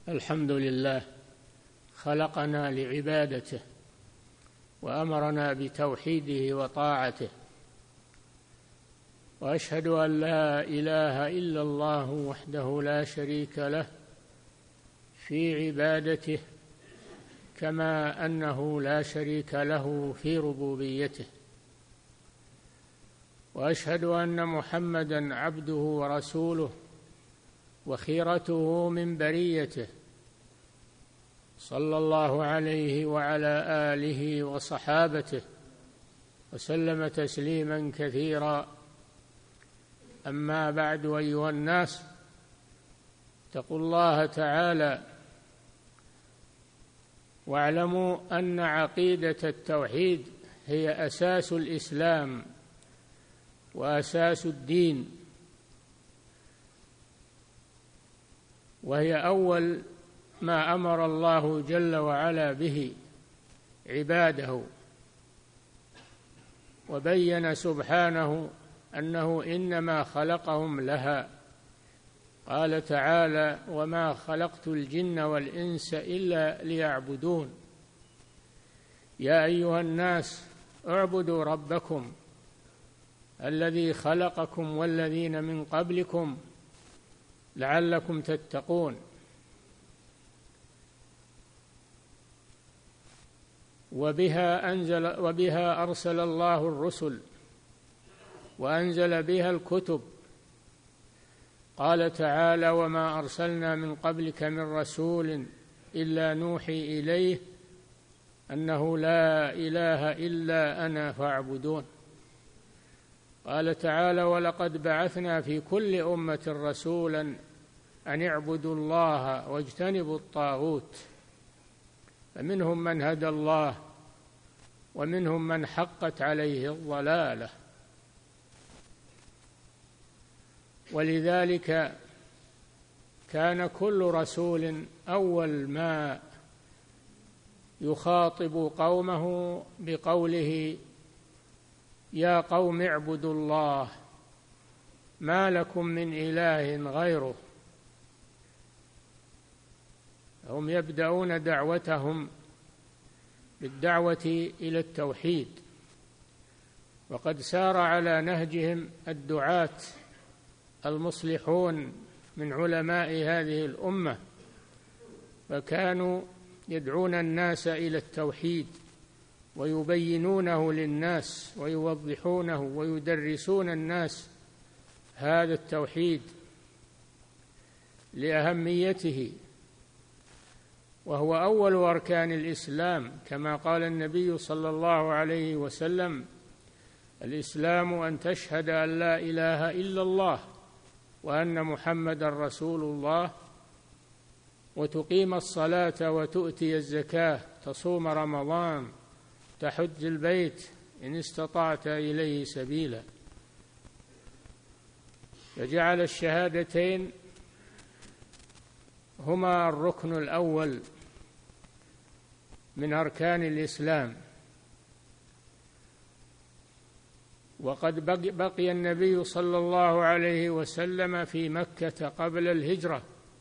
الحمد لله خلقنا لعبادته وأمرنا بتوحيده وطاعته، وأشهد أن لا إله إلا الله وحده لا شريك له في عبادته، كما أنه لا شريك له في ربوبيته، وأشهد أن محمدًا عبده ورسوله وخيرته من بريته، صلى الله عليه وعلى آله وصحابته وسلم تسليمًا كثيرا. أما بعد، أيها الناس، اتقوا الله تعالى واعلموا أن عقيدة التوحيد هي أساس الإسلام وأساس الدين، وهي أول ما أمر الله جل وعلا به عباده، وبين سبحانه أنه إنما خلقهم لها. قال تعالى: وما خلقت الجن والإنس إلا ليعبدون. يا أيها الناس اعبدوا ربكم الذي خلقكم والذين من قبلكم لعلكم تتقون. وبها أرسل الله الرسل وأنزل بها الكتب. قال تعالى: وما أرسلنا من قبلك من رسول إلا نوحي إليه أنه لا إله إلا أنا فاعبدون. قال تعالى: ولقد بعثنا في كل أمة رسولا أن اعبدوا الله واجتنبوا الطاغوت، فمنهم من هدى الله ومنهم من حقت عليه الضلالة. ولذلك كان كل رسول أول ما يخاطب قومه بقوله: يا قوم اعبدوا الله ما لكم من إله غيره. هم يبدأون دعوتهم بالدعوة إلى التوحيد، وقد سار على نهجهم الدعاة المصلحون من علماء هذه الأمة، فكانوا يدعون الناس إلى التوحيد ويبينونه للناس ويوضحونه ويدرسون الناس هذا التوحيد لأهميته، وهو أول أركان الإسلام، كما قال النبي صلى الله عليه وسلم: الإسلام أن تشهد أن لا إله إلا الله وأن محمدًا رسول الله، وتقيم الصلاة وتؤتي الزكاة، تصوم رمضان، تحج البيت إن استطعت إليه سبيلا. فجعل الشهادتين هما الركن الأول من أركان الإسلام. وقد بقي النبي صلى الله عليه وسلم في مكة قبل الهجرة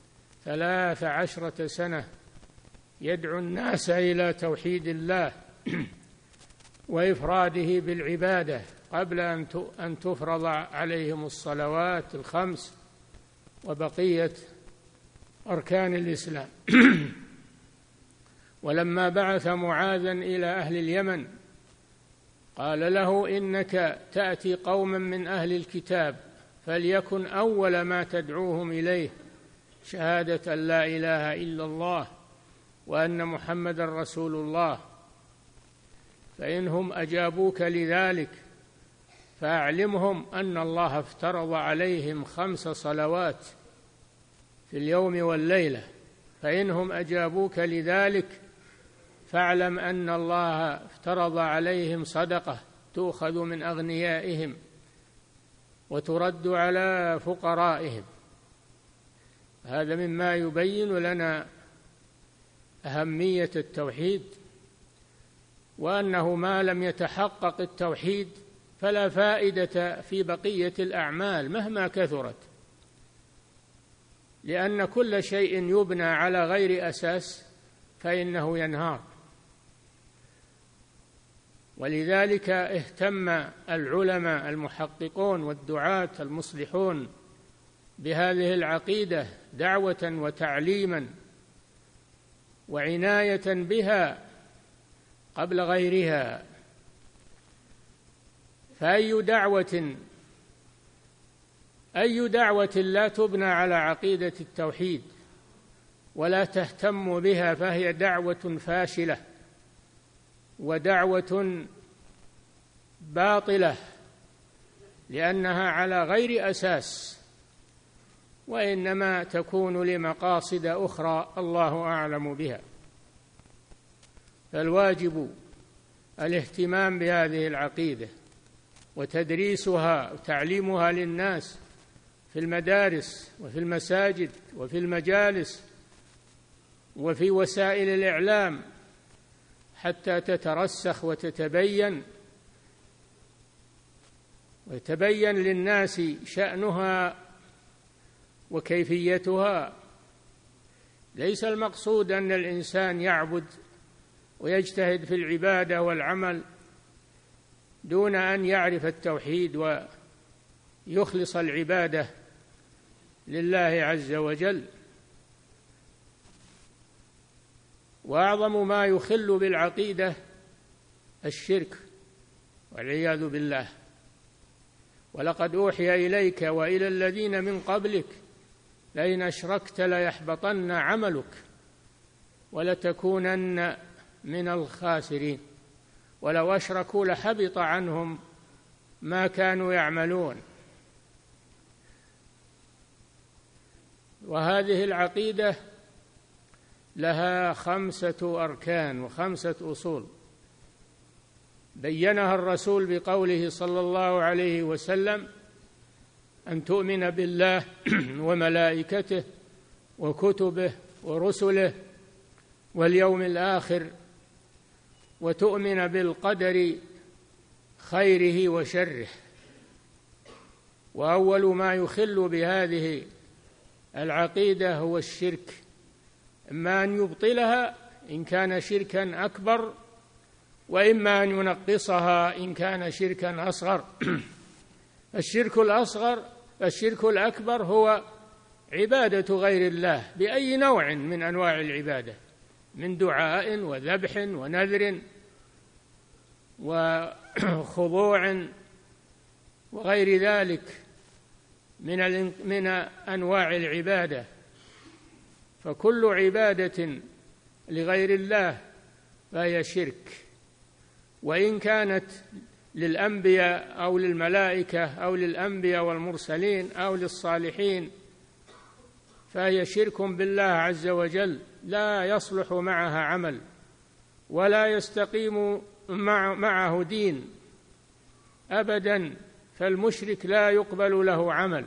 13 سنة يدعو الناس إلى توحيد الله وإفراده بالعبادة قبل أن تفرض عليهم الصلوات الخمس وبقية أركان الإسلام. ولما بعث معاذا إلى أهل اليمن قال له: إنك تأتي قوما من أهل الكتاب، فليكن أول ما تدعوهم إليه شهادة أن لا إله إلا الله وأن محمدًا رسول الله، فإنهم أجابوك لذلك فأعلمهم أن الله افترض عليهم 5 صلوات في اليوم والليلة، فإنهم أجابوك لذلك فاعلم أن الله افترض عليهم صدقة تؤخذ من أغنيائهم وترد على فقرائهم. هذا مما يبين لنا أهمية التوحيد، وأنه ما لم يتحقق التوحيد فلا فائدة في بقية الأعمال مهما كثرت. لأن كل شيء يبنى على غير أساس فإنه ينهار. ولذلك اهتم العلماء المحققون والدعاة المصلحون بهذه العقيدة دعوة وتعليما وعناية بها قبل غيرها. فأي دعوة لا تبنى على عقيدة التوحيد ولا تهتم بها فهي دعوة فاشلة ودعوة باطلة، لأنها على غير أساس، وإنما تكون لمقاصد أخرى الله أعلم بها. فالواجب الاهتمام بهذه العقيدة وتدريسها وتعليمها للناس في المدارس وفي المساجد وفي المجالس وفي وسائل الإعلام حتى تترسخ ويتبين للناس شأنها وكيفيتها. ليس المقصود أن الإنسان يعبد ويجتهد في العبادة والعمل دون أن يعرف التوحيد ويخلص العبادة لله عز وجل. وأعظم ما يخل بالعقيدة الشرك والعياذ بالله. ولقد أوحي إليك وإلى الذين من قبلك لئن أشركت ليحبطن عملك ولتكونن من الخاسرين ولو أشركوا لحبط عنهم ما كانوا يعملون. وهذه العقيدة لها 5 أركان و5 أصول بينها الرسول بقوله صلى الله عليه وسلم: أن تؤمن بالله وملائكته وكتبه ورسله واليوم الآخر، وتؤمن بالقدر خيره وشره. وأول ما يخل بهذه العقيدة هو الشرك، إما أن يبطلها إن كان شركا أكبر، وإما أن ينقصها إن كان شركا أصغر. الشرك الأكبر هو عبادة غير الله بأي نوع من أنواع العبادة، من دعاء وذبح ونذر وخضوع وغير ذلك من أنواع العبادة. فكل عبادة لغير الله فهي شرك، وإن كانت للأنبياء أو للملائكة أو للأنبياء والمرسلين أو للصالحين فهي شرك بالله عز وجل، لا يصلح معها عمل ولا يستقيم معه دين أبدا. فالمشرك لا يقبل له عمل،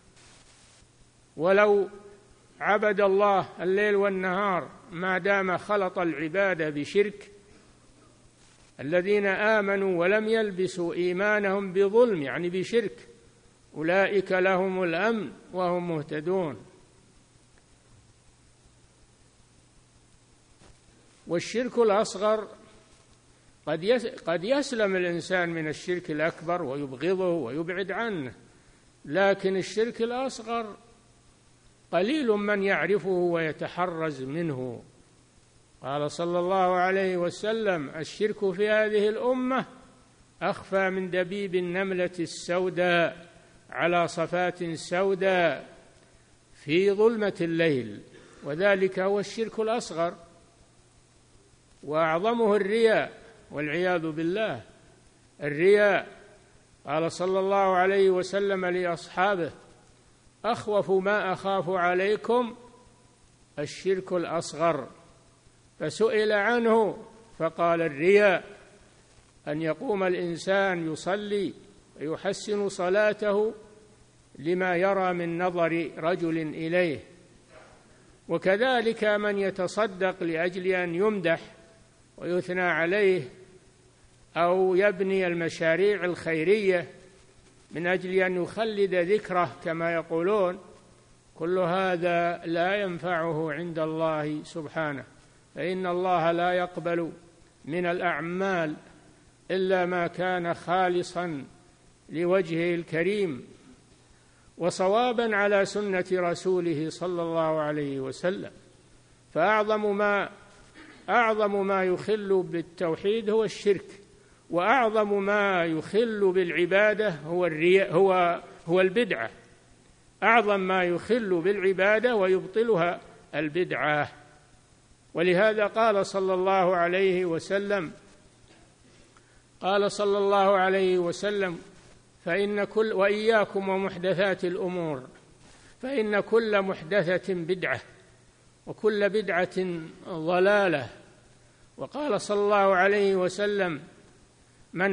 ولو عبد الله الليل والنهار ما دام خلط العبادة بشرك. الذين آمنوا ولم يلبسوا إيمانهم بظلم يعني بشرك أولئك لهم الأمن وهم مهتدون. والشرك الأصغر قد يسلم الإنسان من الشرك الأكبر ويبغضه ويبعد عنه، لكن الشرك الأصغر قليل من يعرفه ويتحرز منه. قال صلى الله عليه وسلم: الشرك في هذه الأمة أخفى من دبيب النملة السوداء على صفات سوداء في ظلمة الليل. وذلك هو الشرك الأصغر، وأعظمه الرياء والعياذ بالله. الرياء قال صلى الله عليه وسلم لأصحابه: أخوف ما أخاف عليكم الشرك الأصغر. فسئل عنه فقال: الرياء، أن يقوم الإنسان يصلي ويحسن صلاته لما يرى من نظر رجل إليه. وكذلك من يتصدق لأجل أن يمدح ويثنى عليه، أو يبني المشاريع الخيرية من أجل أن يخلد ذكره كما يقولون، كل هذا لا ينفعه عند الله سبحانه، فإن الله لا يقبل من الأعمال إلا ما كان خالصا لوجهه الكريم وصوابا على سنة رسوله صلى الله عليه وسلم. فأعظم ما يخل بالتوحيد هو الشرك، وأعظم ما يخل بالعبادة هو البدعة. أعظم ما يخل بالعبادة ويبطلها البدعة. ولهذا قال صلى الله عليه وسلم وإياكم ومحدثات الأمور فإن كل محدثة بدعة وكل بدعة ضلالة. وقال صلى الله عليه وسلم من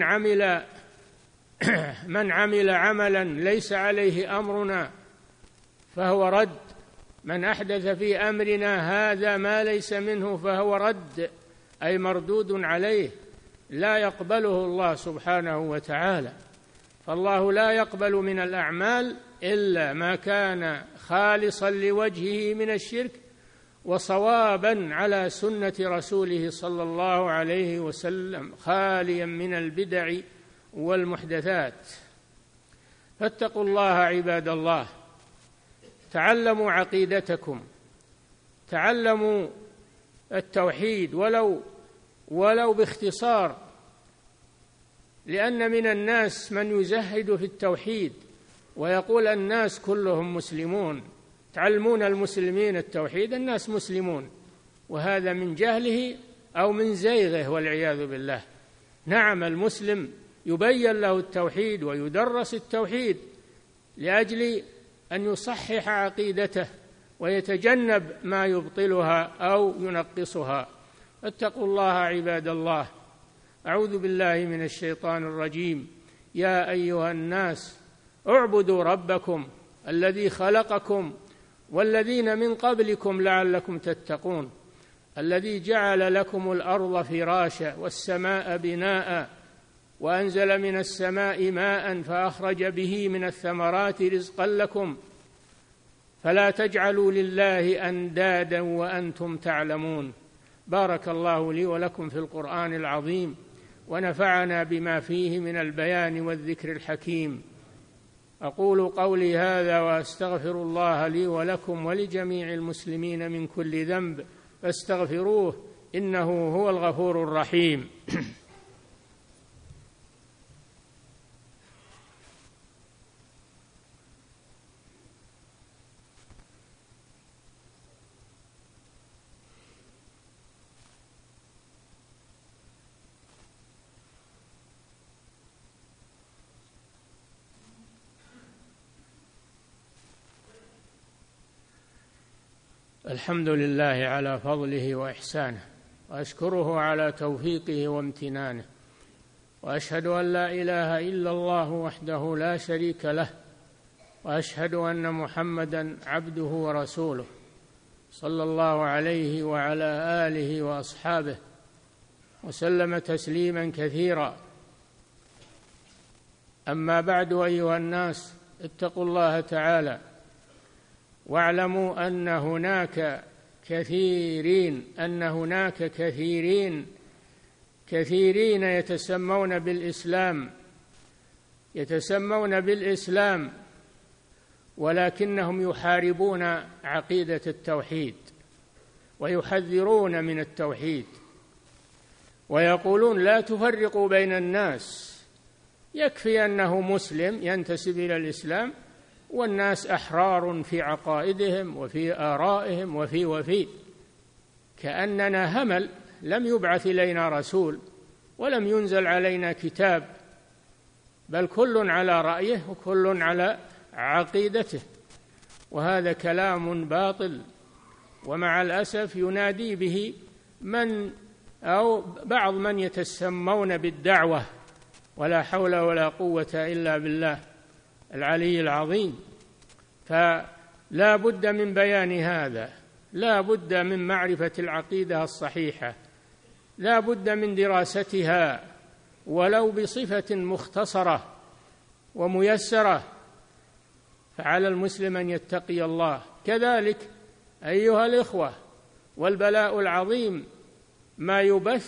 عمل عملا ليس عليه أمرنا فهو رد، من أحدث في أمرنا هذا ما ليس منه فهو رد، أي مردود عليه، لا يقبله الله سبحانه وتعالى. فالله لا يقبل من الأعمال إلا ما كان خالصا لوجهه من الشرك وصوابا على سنة رسوله صلى الله عليه وسلم، خاليا من البدع والمحدثات. فاتقوا الله عباد الله، تعلموا عقيدتكم، تعلموا التوحيد ولو باختصار، لأن من الناس من يزهد في التوحيد ويقول الناس كلهم مسلمون، تعلمون المسلمين التوحيد، الناس مسلمون، وهذا من جهله أو من زيغه والعياذ بالله. نعم، المسلم يبين له التوحيد ويدرس التوحيد لأجل أن يصحح عقيدته ويتجنب ما يبطلها أو ينقصها. اتقوا الله عباد الله. أعوذ بالله من الشيطان الرجيم. يا أيها الناس اعبدوا ربكم الذي خلقكم والذين من قبلكم لعلكم تتقون، الذي جعل لكم الأرض فراشا والسماء بناء وأنزل من السماء ماء فأخرج به من الثمرات رزقا لكم فلا تجعلوا لله أندادا وأنتم تعلمون. بارك الله لي ولكم في القرآن العظيم، ونفعنا بما فيه من البيان والذكر الحكيم. أقول قولي هذا وأستغفر الله لي ولكم ولجميع المسلمين من كل ذنب فاستغفروه إنه هو الغفور الرحيم. الحمد لله على فضله وإحسانه، وأشكره على توفيقه وامتنانه، وأشهد أن لا إله إلا الله وحده لا شريك له، وأشهد أن محمدًا عبده ورسوله صلى الله عليه وعلى آله وأصحابه وسلم تسليمًا كثيرا. أما بعد، أيها الناس اتقوا الله تعالى واعلموا أن هناك كثيرين يتسمون بالإسلام ولكنهم يحاربون عقيدة التوحيد ويحذرون من التوحيد ويقولون لا تفرقوا بين الناس، يكفي أنه مسلم ينتسب إلى الإسلام والناس أحرار في عقائدهم وفي آرائهم وفي كأننا همل لم يبعث إلينا رسول ولم ينزل علينا كتاب، بل كل على رأيه وكل على عقيدته. وهذا كلام باطل، ومع الأسف ينادي به بعض من يتسمون بالدعوة، ولا حول ولا قوة إلا بالله العلي العظيم. فلا بد من بيان هذا، لا بد من معرفة العقيدة الصحيحة، لا بد من دراستها ولو بصفة مختصرة وميسرة، فعلى المسلم أن يتقي الله. كذلك أيها الإخوة، والبلاء العظيم ما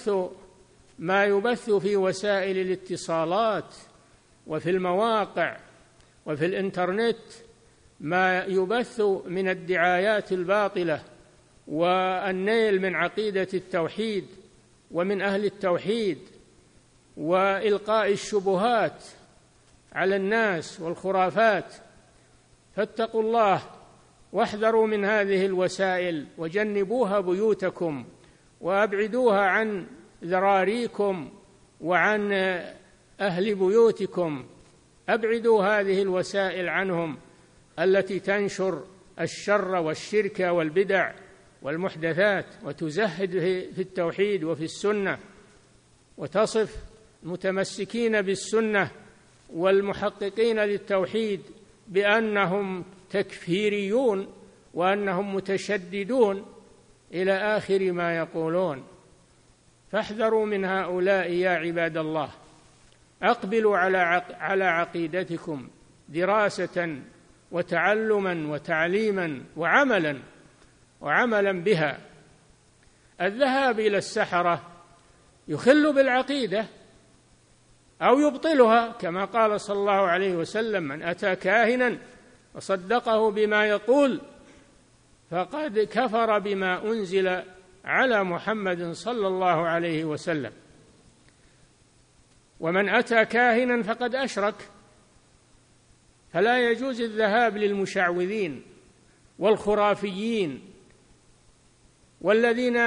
يبث في وسائل الاتصالات وفي المواقع وفي الإنترنت، ما يبث من الدعايات الباطلة والنيل من عقيدة التوحيد ومن أهل التوحيد، وإلقاء الشبهات على الناس والخرافات. فاتقوا الله واحذروا من هذه الوسائل، وجنبوها بيوتكم وأبعدوها عن ذراريكم وعن أهل بيوتكم. أبعدوا هذه الوسائل عنهم التي تنشر الشر والشرك والبدع والمحدثات، وتزهد في التوحيد وفي السنة، وتصف المتمسكين بالسنة والمحققين للتوحيد بأنهم تكفيريون وأنهم متشددون إلى آخر ما يقولون. فاحذروا من هؤلاء يا عباد الله. أقبلوا على عقيدتكم دراسة وتعلما وتعليما وعملا بها. الذهاب إلى السحرة يخل بالعقيدة أو يبطلها، كما قال صلى الله عليه وسلم: من أتى كاهنا وصدقه بما يقول فقد كفر بما أنزل على محمد صلى الله عليه وسلم. ومن أتى كاهنا فقد أشرك. فلا يجوز الذهاب للمشعوذين والخرافيين والذين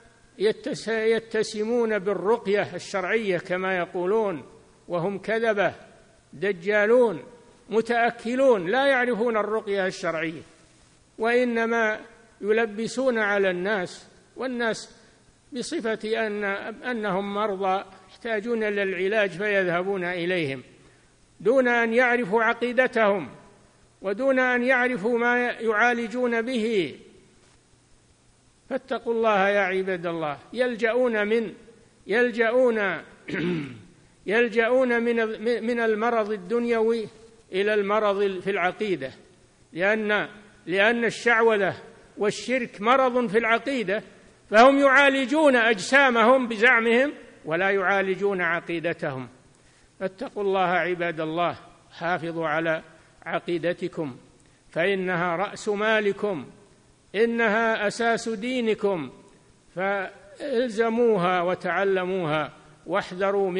يتسمون بالرقية الشرعية كما يقولون، وهم كذبة دجالون متأكلون لا يعرفون الرقية الشرعية، وإنما يلبسون على الناس، والناس بصفة أنهم مرضى يحتاجون إلى العلاج فيذهبون إليهم دون أن يعرفوا عقيدتهم ودون أن يعرفوا ما يعالجون به. فاتقوا الله يا عباد الله. يلجؤون من المرض الدنيوي إلى المرض في العقيدة، لأن الشعوذة والشرك مرض في العقيدة، فهم يعالجون أجسامهم بزعمهم ولا يعالجون عقيدتهم. فاتقوا الله عباد الله، حافظوا على عقيدتكم فإنها رأس مالكم، إنها أساس دينكم، فالزموها وتعلموها، واحذروا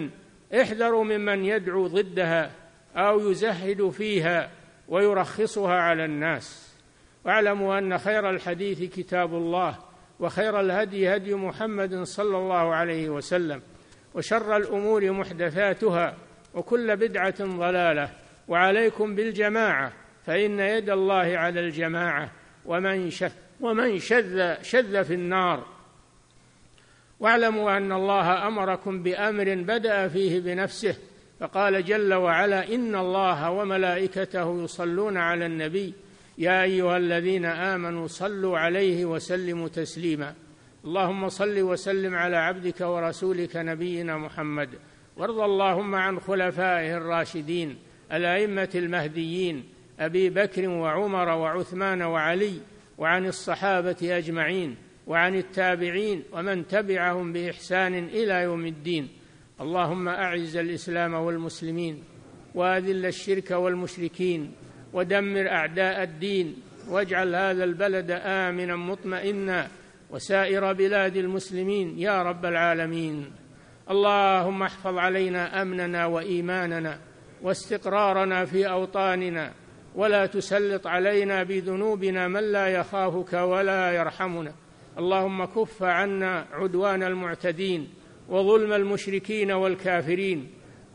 ممن يدعو ضدها أو يزهد فيها ويرخصها على الناس. واعلموا أن خير الحديث كتاب الله، وخير الهدي هدي محمد صلى الله عليه وسلم، وشر الأمور محدثاتها، وكل بدعة ضلالة. وعليكم بالجماعة، فإن يد الله على الجماعة، ومن شذ في النار. واعلموا أن الله أمركم بأمر بدأ فيه بنفسه، فقال جل وعلا: إن الله وملائكته يصلون على النبي يا أيها الذين آمنوا صلوا عليه وسلموا تسليما. اللهم صل وسلم على عبدك ورسولك نبينا محمد، وارض اللهم عن خلفائه الراشدين الأئمة المهديين أبي بكر وعمر وعثمان وعلي، وعن الصحابة أجمعين، وعن التابعين ومن تبعهم بإحسان إلى يوم الدين. اللهم أعز الإسلام والمسلمين، وأذل الشرك والمشركين، ودمر أعداء الدين، واجعل هذا البلد آمنا مطمئنا، وسائر بلاد المسلمين يا رب العالمين. اللهم احفظ علينا أمننا وإيماننا واستقرارنا في أوطاننا، ولا تسلط علينا بذنوبنا من لا يخافك ولا يرحمنا. اللهم كف عنا عدوان المعتدين وظلم المشركين والكافرين.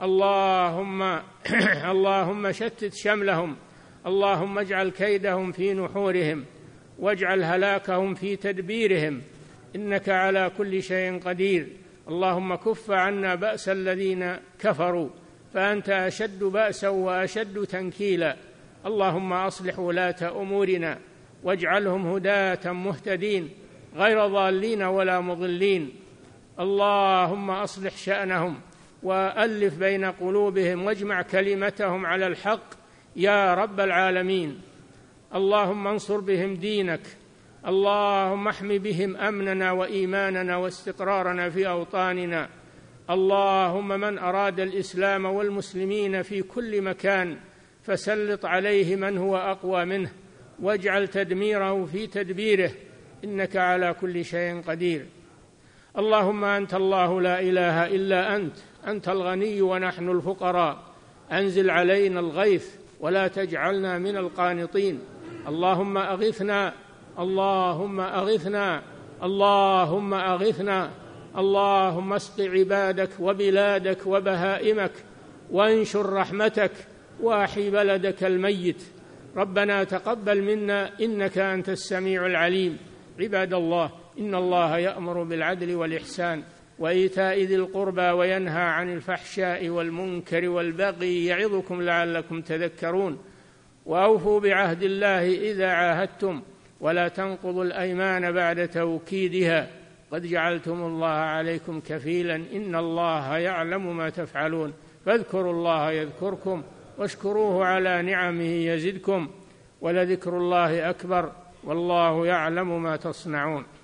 اللهم شتت شملهم، اللهم اجعل كيدهم في نحورهم، واجعل هلاكهم في تدبيرهم، إنك على كل شيء قدير. اللهم كف عنا بأس الذين كفروا، فأنت أشد بأسا وأشد تنكيلا. اللهم أصلح ولاة أمورنا، واجعلهم هداة مهتدين غير ضالين ولا مضلين. اللهم أصلح شأنهم وألف بين قلوبهم، واجمع كلمتهم على الحق يا رب العالمين. اللهم انصر بهم دينك، اللهم احم بهم أمننا وإيماننا واستقرارنا في أوطاننا. اللهم من أراد الإسلام والمسلمين في كل مكان فسلط عليه من هو أقوى منه، واجعل تدميره في تدبيره، إنك على كل شيء قدير. اللهم أنت الله لا إله إلا أنت، أنت الغني ونحن الفقراء، أنزل علينا الغيث ولا تجعلنا من القانطين. اللهم أغثنا، اللهم أغثنا، اللهم أغثنا. اللهم اسق عبادك وبلادك وبهائمك، وانشر رحمتك، واحي بلدك الميت. ربنا تقبل منا إنك أنت السميع العليم. عباد الله، إن الله يأمر بالعدل والإحسان وإيتاء ذي القربى وينهى عن الفحشاء والمنكر والبغي يعظكم لعلكم تذكرون. وأوفوا بعهد الله إذا عاهدتم، ولا تنقضوا الأيمان بعد توكيدها، قد جعلتم الله عليكم كفيلا، إن الله يعلم ما تفعلون. فاذكروا الله يذكركم، واشكروه على نعمه يزدكم، ولذكر الله أكبر، والله يعلم ما تصنعون.